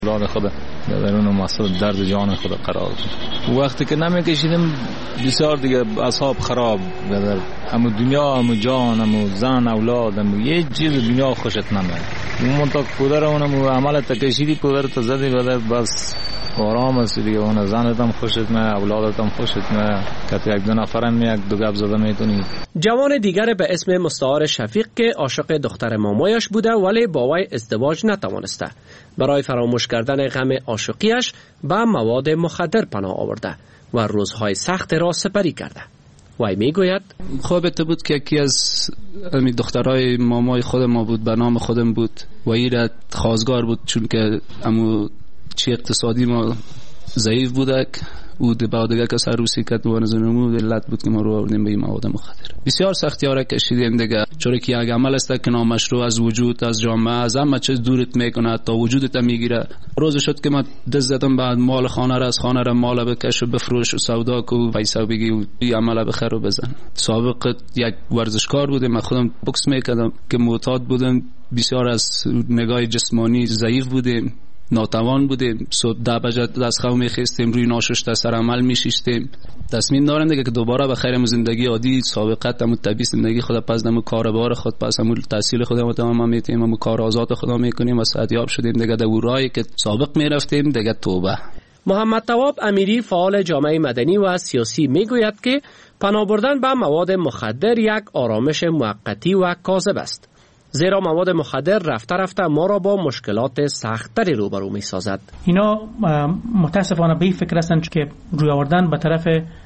اولاد خود درون مسئله درد جان خود قرار بود. وقتی که نمیکشیدیم بسیار دیگه اصحاب خراب در همو دنیا، همو جان، همو زن، اولاد، همو یه چیز دنیا خوشت نمیاد. اون تا پدر اونم عمل تکشیدی پدر تا زدی بدر بس آرام است دیگه. اون زنت هم خوشت میاد، اولادت هم خوشت میاد که یک دو نفرن یک دو گپ زده میتونی. جوان دیگر به اسم مستعار شفیق که عاشق دختر مامایش بوده ولی با وی ازدواج نتوانسته، برای فراموش کردن غم عاشقیش به مواد مخدر پناه آورده و روزهای سخت را سپری کرده. وی میگوید خوابت بود که یکی از دخترای مامای خود ما بود، به نام خودم بود و این خواستگار بود، چون که امو چی اقتصادی ما ضعیف بوده او با دیگه که سر روسی کت و نزنمو علت بود که ما رو آوردیم به این مواد مخدر. بسیار سختی ها را کشیدیم دیگه، چون که یک عمل است که نامشروع از وجود، از جامعه، از همه چیز دورت میکنه تا وجودت میگیره. روز شد که من دست زدم بعد مال خانه را از خانه را مال بکش و بفروش و سودا کو پیسا بگی این عمل بخیر و بزن. سابق یک ورزشکار بودم، من خودم بوکس میکردم که معتاد بودم، بسیار از نگاه جسمانی ضعیف بودیم، ناتوان بودیم. صبح 10 بجه دست خواب میخستیم، روی ناشسته سر عمل میشیستیم. تصمیم دارم دیگه که دوباره به خیر زندگی عادی سابقت همون طبیعی زندگی خود پس همون کاربار خود پس همون تحصیل خودمون تمام میتیم، همون کار آزاد خدا میکنیم و صحتیاب شدیم دیگه. در راهی که سابق میرفتیم دیگه توبه. محمد تواب امیری فعال جامعه مدنی و سیاسی میگوید که پناه بردن به مواد مخدر یک آرامش موقتی و کاذب است، زیرا مواد مخدر رفته رفته ما را با مشکلات سخت‌تری روبرو می‌سازد. اینا متاسفانه به این فکر هستند که روی آوردن به طرف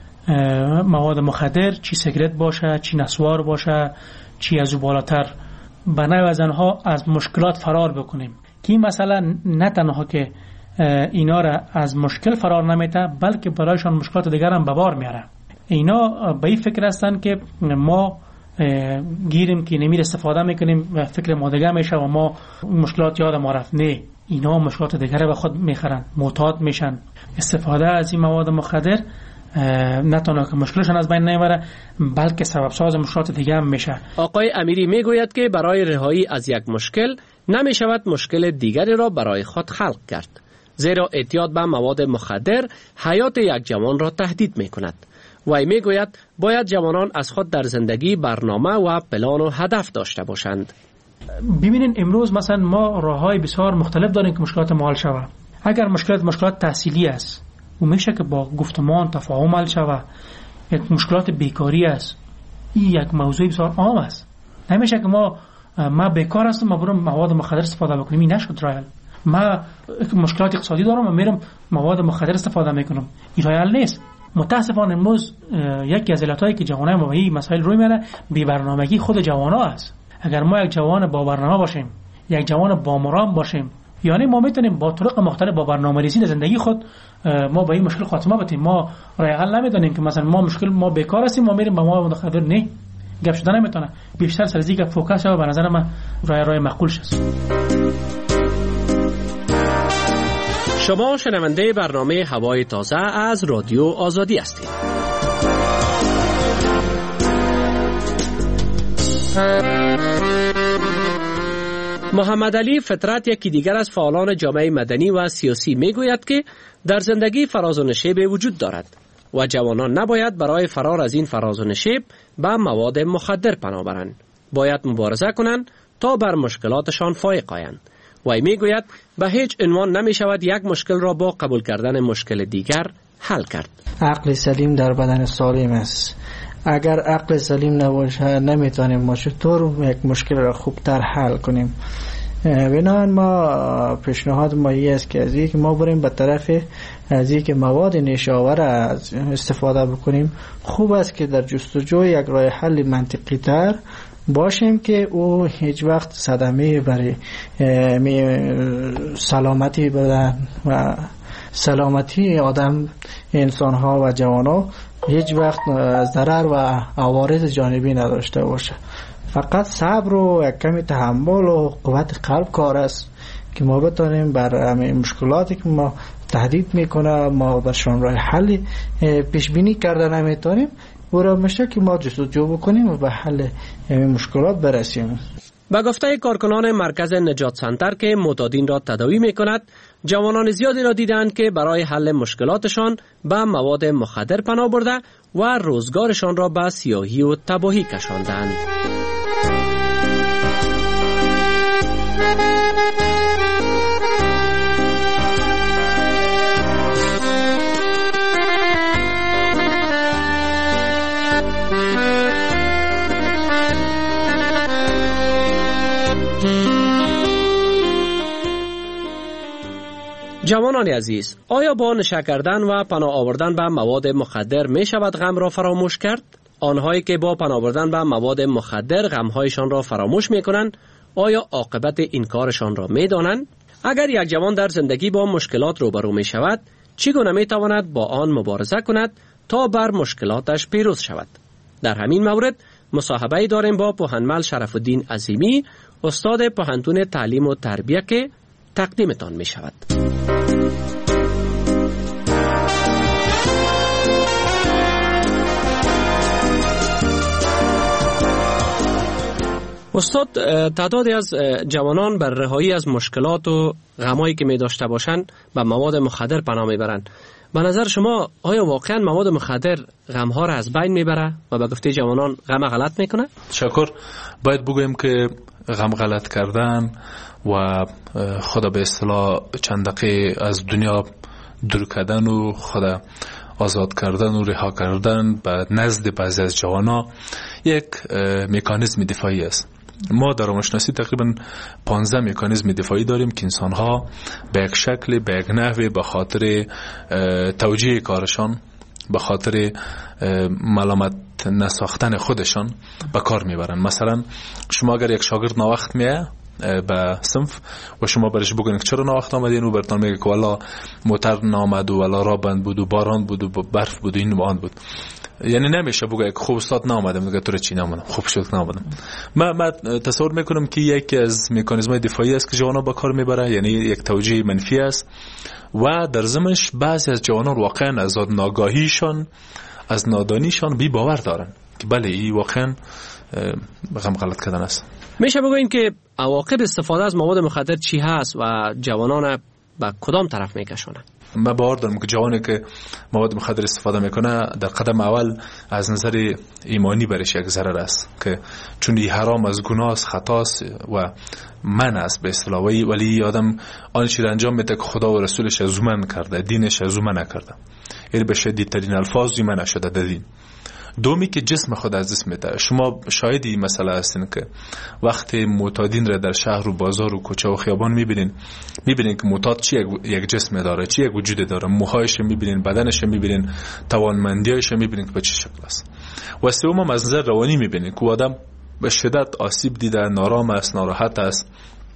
مواد مخدر، چی سیگرت باشه، چی نسوار باشه، چی از بالاتر، به نوع از آنها از مشکلات فرار بکنیم. که این مسئله نه تنها که اینا را از مشکل فرار نمیده، بلکه برایشان مشکلات دیگر هم به بار میاره. اینا به این فکر هستند که ما گیریم که نمیر استفاده میکنیم و فکر ما دیگه میشه و ما مشکلات یاد ما رفت. نه، اینا مشکلات دیگر به خود میخرن، معتاد میشن. استفاده از این مواد مخدر نه تنها که مشکلشان از بین نمیبره بلکه سبب ساز مشکلات دیگه هم میشه. آقای امیری میگوید که برای رهایی از یک مشکل نمیشود مشکل دیگری را برای خود خلق کرد، زیرا اعتیاد به مواد مخدر حیات یک جوان را تهدید میکند. وی میگوید باید جوانان از خود در زندگی برنامه و پلان و هدف داشته باشند. ببینین امروز مثلا ما راههای بسیار مختلف داریم که مشکلات ما حل شود. اگر مشکلات تحصیلی است و میشه که با گفتمان تفاهم حل شود. یک مشکلات بیکاری است، این یک موضوع بسیار عام است. نمیشه که ما بیکار هستم ما برم مواد مخدر استفاده بکنیم، این نشد راه حل. ما مشکلات اقتصادی دارم و میرم مواد مخدر استفاده میکنم، این راه حل نیست. متاسفانه امروز یکی از علتایی که جوانای ما به این مسائل روی میاره بی برنامگی خود جوانا است. اگر ما یک جوان با برنامه باشیم، یک جوان با مرام باشیم، یعنی ما میتونیم با طرق مختلف با برنامه‌ریزی در زندگی خود ما به این مشکل خاتمه بدیم. ما راه حل نمیدونیم که مثلا ما بیکار هستیم ما میریم با ما مخدر، نه، گپ شدن نمیتونه. بیشتر سر زیگ فوکس و به نظر من راه معقول شست. شما شنونده برنامه هوای تازه از رادیو آزادی هستید. محمد علی فطرت یکی دیگر از فعالان جامعه مدنی و سیاسی میگوید که در زندگی فراز و نشیب وجود دارد و جوانان نباید برای فرار از این فراز و نشیب به مواد مخدر پناه برند. باید مبارزه کنند تا بر مشکلاتشان فائق آیند. وی میگوید به هیچ عنوان نمی شود یک مشکل را با قبول کردن مشکل دیگر حل کرد. عقل سلیم در بدن سالم است. اگر عقل سلیم نباشه نمیتونیم ما چطور یک مشکل را خوبتر حل کنیم. بنابراین ما پیشنهاد ما این است که از اینکه ما بریم به طرف از اینکه مواد نشاور استفاده بکنیم، خوب است که در جستجوی یک راه حل منطقی تر باشیم که او هیچ وقت صدمه برای سلامتی بدن و سلامتی آدم، انسانها و جوانها هیچ وقت ضرر و عوارض جانبی نداشته باشه. فقط صبر و یک کمی تحمل و قوت قلب کار است که ما بتونیم بر همه مشکلاتی که ما تهدید میکنه ما برشان راه حل پیش بینی کرده نمیتونیم، برای میشه که ما جستجو بکنیم و به حل این مشکلات برسیم. به گفته کارکنان مرکز نجات سنتر که معتادین را تداوی می کند، جوانان زیادی را دیدند که برای حل مشکلاتشان به مواد مخدر پناه برده و روزگارشان را به سیاهی و تباهی کشاندند. جوانان عزیز، آیا با نشه کردن و پناه آوردن به مواد مخدر می شود غم را فراموش کرد؟ آنهایی که با پناه آوردن به مواد مخدر غمهایشان را فراموش می کنند، آیا عاقبت این کارشان را می دانند؟ اگر یک جوان در زندگی با مشکلات روبرو می شود، چگونه می تواند با آن مبارزه کند تا بر مشکلاتش پیروز شود؟ در همین مورد مصاحبه‌ای داریم با پوهنمل شرف الدین عظیمی، استاد پوهنتون تعلیم و تربیه که تقدیمتان می شود. استاد، تعدادی از جوانان بر رهایی از مشکلات و غمایی که می داشته باشند به مواد مخدر پناه می برند. به نظر شما آیا واقعا مواد مخدر غمها را از بین می بره و به گفته جوانان غم غلط می کنه؟ شکر. باید بگویم که غم غلط کردن و خدا به اصطلاح چند دقیقه از دنیا دور کردن و خدا آزاد کردن و رها کردن به نزد بعضی از جوانا یک مکانیزم دفاعی است. ما در روانشناسی تقریبا 15 مکانیزم دفاعی داریم که انسان‌ها به یک شکل، به یک نحوی به خاطر توجیه کارشان، به خاطر ملامت نساختن خودشان به کار میبرن. مثلا شما اگر یک شاگرد ناوقت میه به صنف و شما برش بگوین که چرا ناوقت آمدین، او برتان میگه که والا موتر نامد و والا را بند بود و باران بود و برف بود و این و آن بود. یعنی نمیشه بگه که خوب استاد نامدم، میگه تو چی نامدم، خوب شد نامدم. من تصور میکنم که یکی از مکانیزم‌های دفاعی است که جوانا با کار میبره، یعنی یک توجیه منفی است و در ضمنش بعضی از جوانان واقعا از ناگاهیشان، از نادانیشان بی باور دارن که بله این واقعا غم غلط کردن است. میشه بگوییم که عواقب استفاده از مواد مخدر چی هست و جوانان به کدام طرف میکشونه؟ من باور دارم که جوانی که مواد مخدر استفاده میکنه در قدم اول از نظر ایمانی برش یک ضرر است، که چون این حرام از گناه است، خطا است و من است به اصطلاح، ولی آدم آن چیز انجام میده که خدا و رسولش از من کرده، دینش از من نکرده، یعنی به شدیدترین الفاظ من نشده در دین. دومی که جسم خود از دست میده. شما شاهدی مسئله هستین که وقتی معتادین را در شهر و بازار و کوچه و خیابان میبینین که معتاد چی یک جسم داره، چی یک وجود داره، موهایش میبینین، بدنش میبینین، توانمندیایش میبینین که به چه شکل است. و سوم هم از نظر روانی میبینین که آدم به شدت آسیب دیده، نارام است، ناراحت است،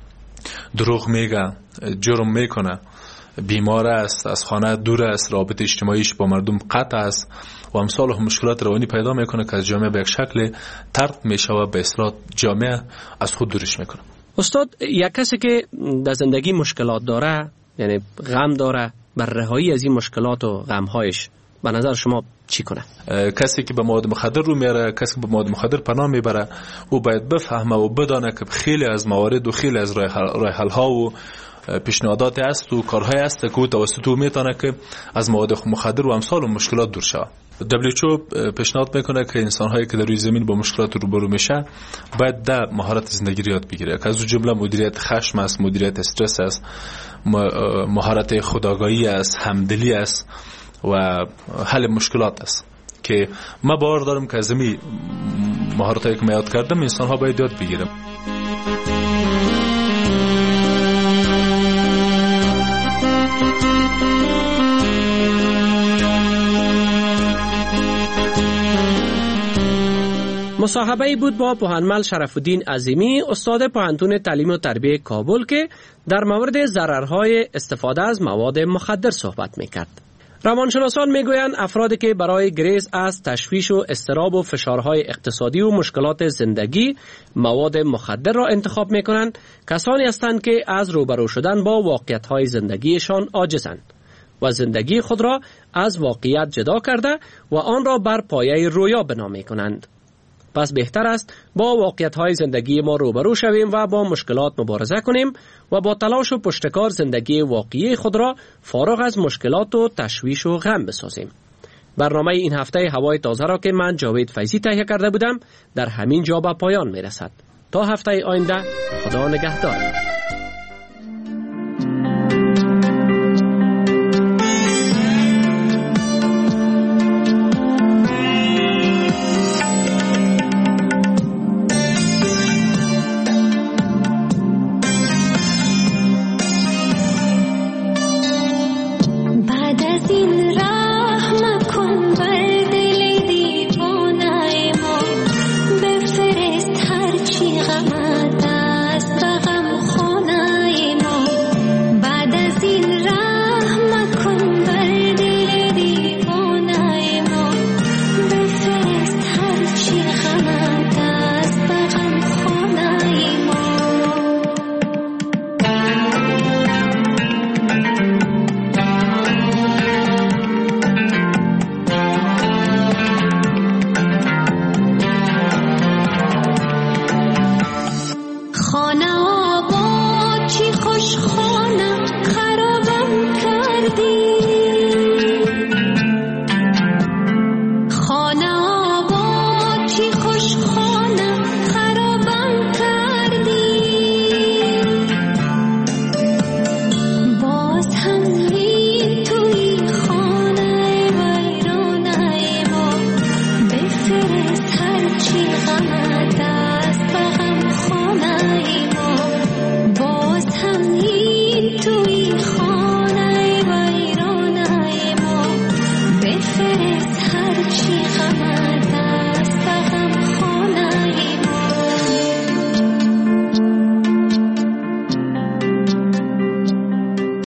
دروغ میگه، جرم میکنه، بیمار است، از خانه دور است، رابطه اجتماعیش با مردم قطع است و امثال مشکلات روانی پیدا میکنه که از جامعه به یک شکل طرد میشه و به اصطلاح جامعه از خود دورش میکنه. استاد، یک کسی که در زندگی مشکلات داره، یعنی غم داره، بر رهایی از این مشکلات و غمهایش به نظر شما چی کنه؟ کسی که به مواد مخدر رو میاره، کسی که به مواد مخدر پناه میبره، او باید بفهمه و بدانه که خیلی از موارد و خیلی از راه حل ها و پیشنهادات است و کارهای است که او توسط او میتونه که از مواد مخدر و امثال و مشکلات دور شود. WHO پیشنهاد میکنه که انسان‌هایی که در روی زمین با مشکلات روبرو میشه باید در مهارت زندگی یاد بگیره، که از جمله مدیریت خشم است، مدیریت استرس است، مهارت خودآگاهی است، همدلی است و حل مشکلات است، که من باور دارم که از این مهارتایی که من یاد کردم انسان‌ها باید یاد بگیرن. مصاحبه‌ای بود با پوهنمل شرف الدین عظیمی، استاد پوهنتون تعلیم و تربیه کابل، که در مورد ضررهای استفاده از مواد مخدر صحبت می‌کرد. روانشناسان میگویند افرادی که برای گریز از تشویش و اضطراب و فشارهای اقتصادی و مشکلات زندگی مواد مخدر را انتخاب میکنند، کسانی هستند که از روبرو شدن با واقعیت‌های زندگیشان عاجزند و زندگی خود را از واقعیت جدا کرده و آن را بر پایه رویا بنا میکنند. پس بهتر است با واقعیت‌های زندگی ما روبرو شویم و با مشکلات مبارزه کنیم و با تلاش و پشتکار زندگی واقعی خود را فارغ از مشکلات و تشویش و غم بسازیم. برنامه این هفته هوای تازه را که من جاوید فیضی تهیه کرده بودم در همین جا به پایان میرسد. تا هفته آینده، خدا نگهدار.